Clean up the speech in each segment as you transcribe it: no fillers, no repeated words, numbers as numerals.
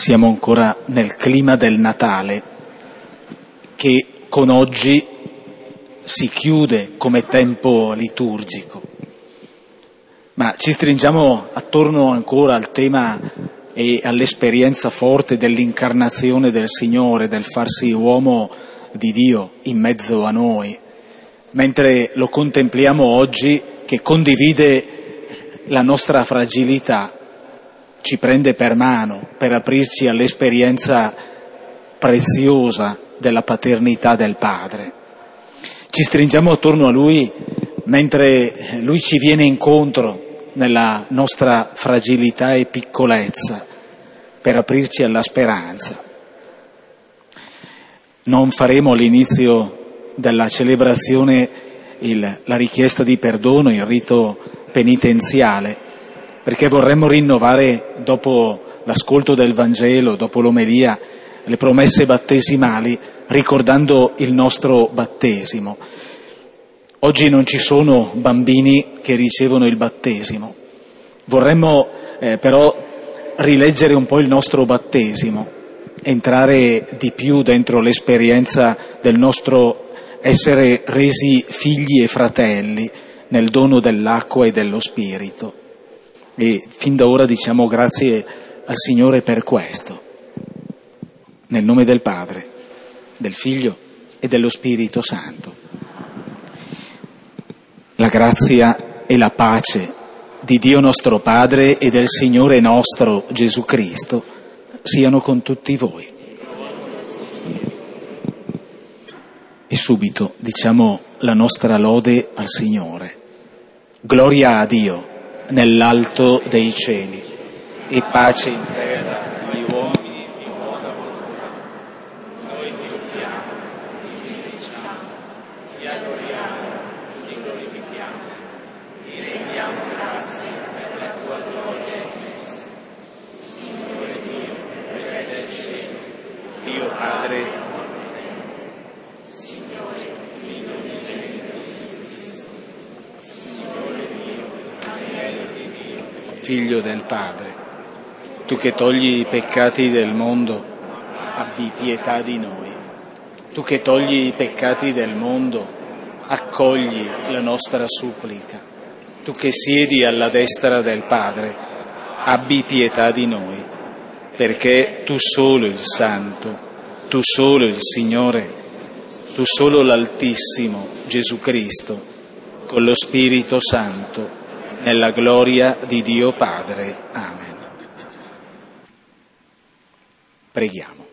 siamo ancora nel clima del Natale, che con oggi si chiude come tempo liturgico. Ma ci stringiamo attorno ancora al tema e all'esperienza forte dell'incarnazione del Signore, del farsi uomo di Dio in mezzo a noi, mentre lo contempliamo oggi che condivide la nostra fragilità, ci prende per mano per aprirci all'esperienza preziosa della paternità del Padre. Ci stringiamo attorno a Lui mentre Lui ci viene incontro nella nostra fragilità e piccolezza per aprirci alla speranza. Non faremo all'inizio della celebrazione la richiesta di perdono, il rito penitenziale, perché vorremmo rinnovare, dopo l'ascolto del Vangelo, dopo l'omelia, le promesse battesimali, ricordando il nostro battesimo. Oggi non ci sono bambini che ricevono il battesimo. Vorremmo però rileggere un po' il nostro battesimo, entrare di più dentro l'esperienza del nostro essere resi figli e fratelli nel dono dell'acqua e dello Spirito. E fin da ora diciamo grazie al Signore per questo. Nel nome del Padre, del Figlio e dello Spirito Santo. La grazia e la pace di Dio nostro Padre e del Signore nostro Gesù Cristo siano con tutti voi. E subito diciamo la nostra lode al Signore. Gloria a Dio nell'alto dei cieli e pace in terra agli uomini di buona volontà. Noi ti lodiamo, ti benediciamo, ti adoriamo, ti glorifichiamo, ti rendiamo grazie per la tua gloria immensa. Signore Dio, Re del cielo, Dio Padre, Signore Figlio unigenito Gesù Cristo, Signore Dio, Agnello di Dio, Figlio del Padre, tu che togli i peccati del mondo, abbi pietà di noi. Tu che togli i peccati del mondo, accogli la nostra supplica. Tu che siedi alla destra del Padre, abbi pietà di noi, perché tu solo il Santo, tu solo il Signore, tu solo l'Altissimo, Gesù Cristo, con lo Spirito Santo, nella gloria di Dio Padre. Amen. Preghiamo.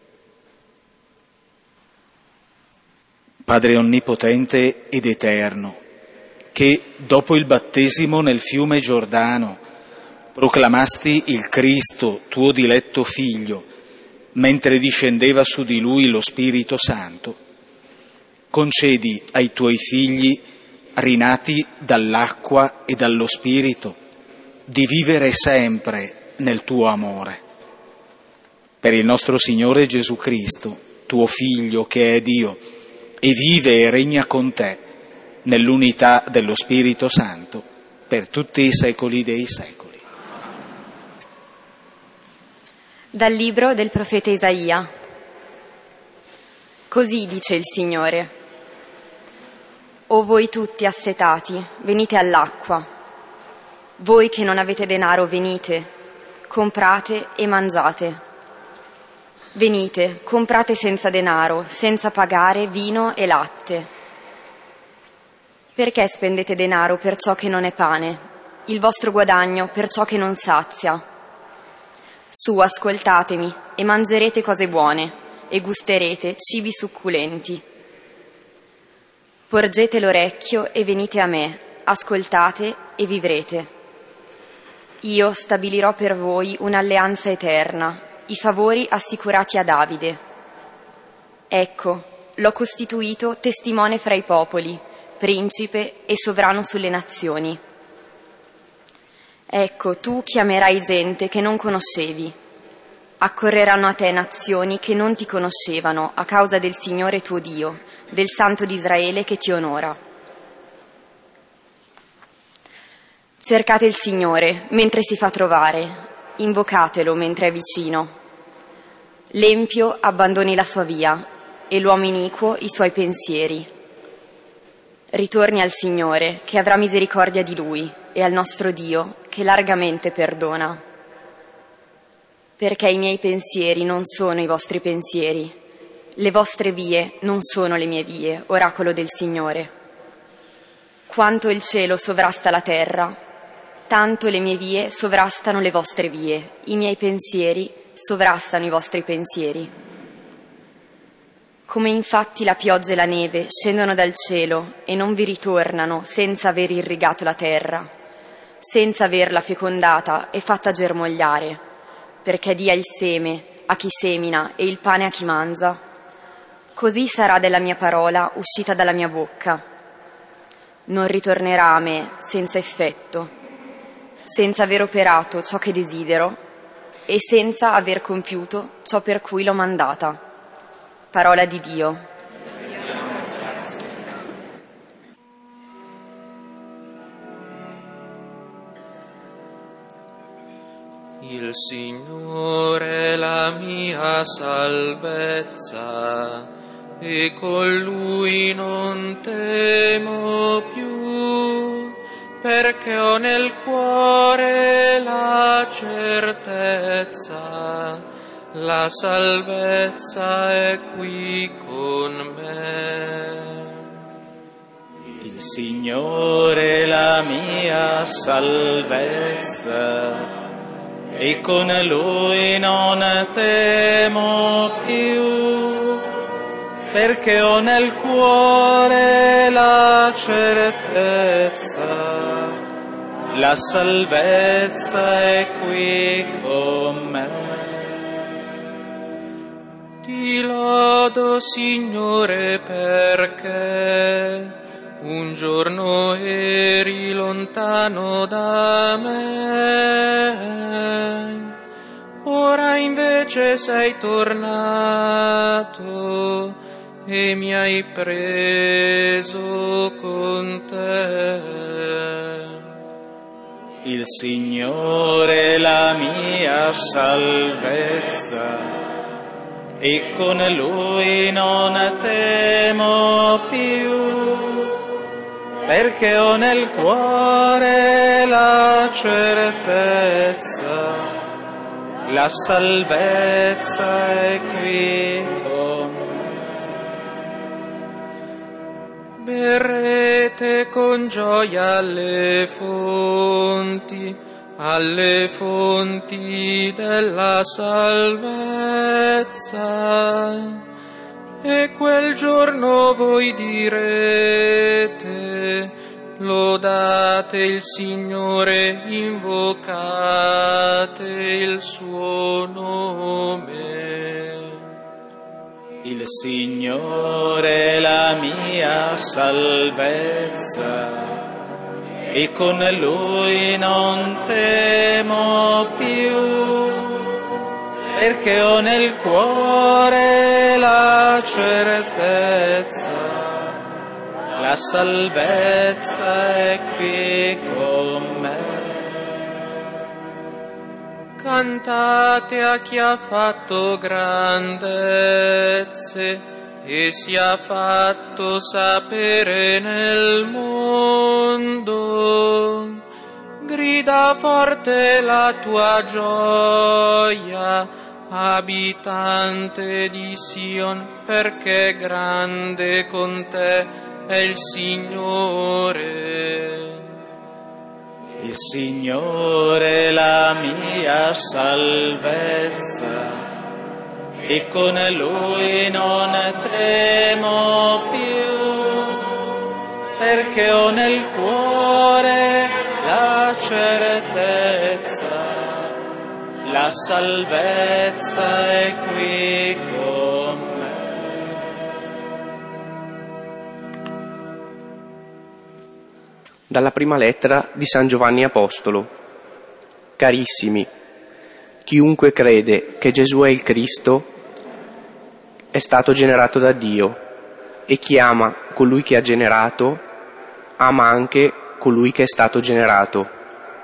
Padre onnipotente ed eterno, che dopo il battesimo nel fiume Giordano proclamasti il Cristo, tuo diletto Figlio, mentre discendeva su di lui lo Spirito Santo, concedi ai tuoi figli, rinati dall'acqua e dallo Spirito, di vivere sempre nel tuo amore. Per il nostro Signore Gesù Cristo, tuo Figlio che è Dio, e vive e regna con te nell'unità dello Spirito Santo per tutti i secoli dei secoli. Dal libro del profeta Isaia. Così dice il Signore: O voi tutti assetati, venite all'acqua. Voi che non avete denaro, venite, comprate e mangiate. Venite, comprate senza denaro, senza pagare vino e latte. Perché spendete denaro per ciò che non è pane, il vostro guadagno per ciò che non sazia? Su, ascoltatemi, e mangerete cose buone, e gusterete cibi succulenti. Porgete l'orecchio e venite a me, ascoltate e vivrete. Io stabilirò per voi un'alleanza eterna, i favori assicurati a Davide. Ecco, l'ho costituito testimone fra i popoli, principe e sovrano sulle nazioni. Ecco, tu chiamerai gente che non conoscevi. Accorreranno a te nazioni che non ti conoscevano a causa del Signore tuo Dio, del Santo di Israele che ti onora. Cercate il Signore mentre si fa trovare, invocatelo mentre è vicino. L'empio abbandoni la sua via e l'uomo iniquo i suoi pensieri. Ritorni al Signore, che avrà misericordia di lui, e al nostro Dio, che largamente perdona. Perché i miei pensieri non sono i vostri pensieri, le vostre vie non sono le mie vie, oracolo del Signore. Quanto il cielo sovrasta la terra, tanto le mie vie sovrastano le vostre vie, i miei pensieri sovrastano i vostri pensieri. Come infatti la pioggia e la neve scendono dal cielo e non vi ritornano senza aver irrigato la terra, senza averla fecondata e fatta germogliare, perché dia il seme a chi semina e il pane a chi mangia, così sarà della mia parola uscita dalla mia bocca. Non ritornerà a me senza effetto, senza aver operato ciò che desidero e senza aver compiuto ciò per cui l'ho mandata. Parola di Dio. Il Signore è la mia salvezza e con Lui non temo più, perché ho nel cuore la certezza, la salvezza è qui con me. Il Signore è la mia salvezza e con Lui non temo più, perché ho nel cuore la certezza, la salvezza è qui con me. Ti lodo, Signore, perché un giorno eri lontano da me, ora invece sei tornato e mi hai preso con te. Il Signore è la mia salvezza e con Lui non temo più, perché ho nel cuore la certezza, la salvezza è qui con me. Berrete con gioia alle fonti della salvezza, e quel giorno voi direte: lodate il Signore, invocate il suo nome. Il Signore è la mia salvezza e con Lui non temo più, perché ho nel cuore la certezza, la salvezza è qui con me. Cantate a chi ha fatto grandezze e si è fatto sapere nel mondo. Grida forte la tua gioia, abitante di Sion, perché grande con te è il Signore. Il Signore è la mia salvezza e con Lui non temo più, perché ho nel cuore la certezza, la salvezza è qui con me. Dalla prima lettera di San Giovanni Apostolo. Carissimi, chiunque crede che Gesù è il Cristo è stato generato da Dio, e chi ama colui che ha generato ama anche colui che è stato generato.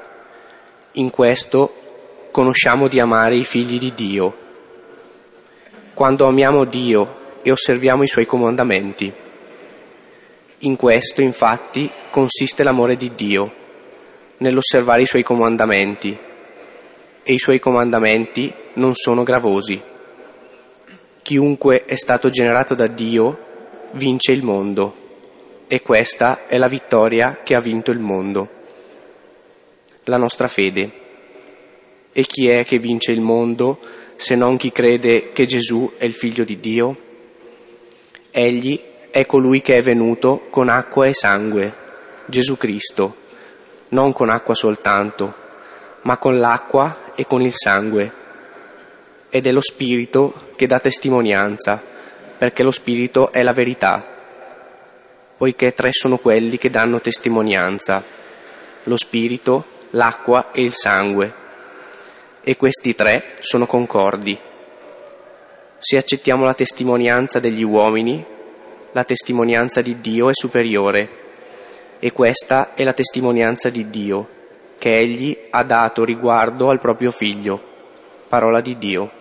In questo conosciamo di amare i figli di Dio, quando amiamo Dio e osserviamo i Suoi comandamenti. In questo, infatti, consiste l'amore di Dio, nell'osservare i Suoi comandamenti, e i Suoi comandamenti non sono gravosi. Chiunque è stato generato da Dio vince il mondo, e questa è la vittoria che ha vinto il mondo, la nostra fede. E chi è che vince il mondo se non chi crede che Gesù è il Figlio di Dio? Egli è colui che è venuto con acqua e sangue, Gesù Cristo, non con acqua soltanto, ma con l'acqua e con il sangue. Ed è lo Spirito che dà testimonianza, perché lo Spirito è la verità, poiché 3 sono quelli che danno testimonianza: lo Spirito, l'acqua e il sangue. E questi 3 sono concordi. Se accettiamo la testimonianza degli uomini, la testimonianza di Dio è superiore, e questa è la testimonianza di Dio, che Egli ha dato riguardo al proprio Figlio. Parola di Dio.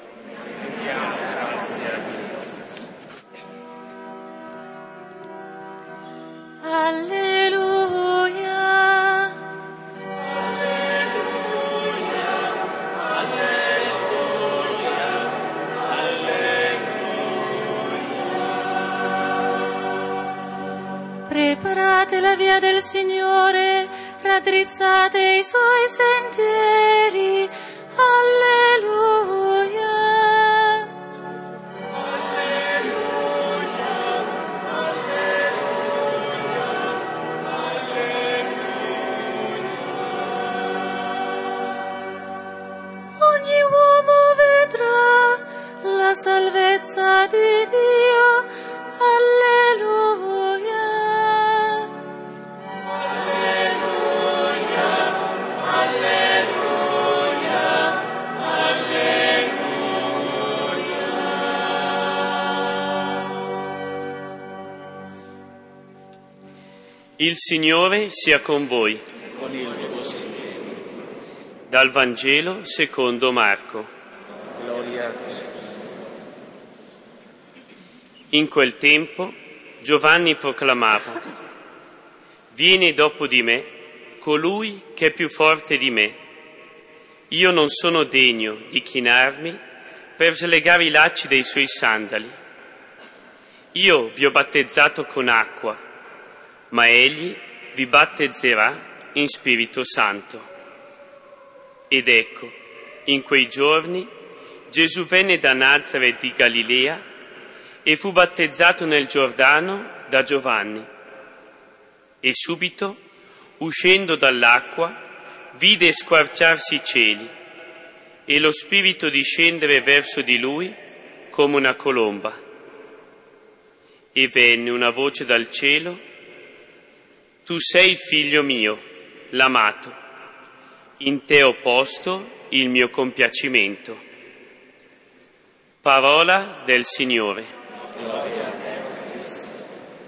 Preparate la via del Signore, raddrizzate i Suoi sentieri. Alleluia. Alleluia. Alleluia. Ogni uomo vedrà la salvezza di Dio. Alleluia. Il Signore sia con voi. Con il tuo spirito. Dal Vangelo secondo Marco. Gloria a te. In quel tempo Giovanni proclamava: «Vieni dopo di me colui che è più forte di me. Io non sono degno di chinarmi per slegare i lacci dei suoi sandali. Io vi ho battezzato con acqua, ma egli vi battezzerà in Spirito Santo». Ed ecco, in quei giorni Gesù venne da Nazaret di Galilea e fu battezzato nel Giordano da Giovanni. E subito, uscendo dall'acqua, vide squarciarsi i cieli e lo Spirito discendere verso di lui come una colomba. E venne una voce dal cielo: «Tu sei il Figlio mio, l'amato, in te ho posto il mio compiacimento». Parola del Signore. Gloria a te.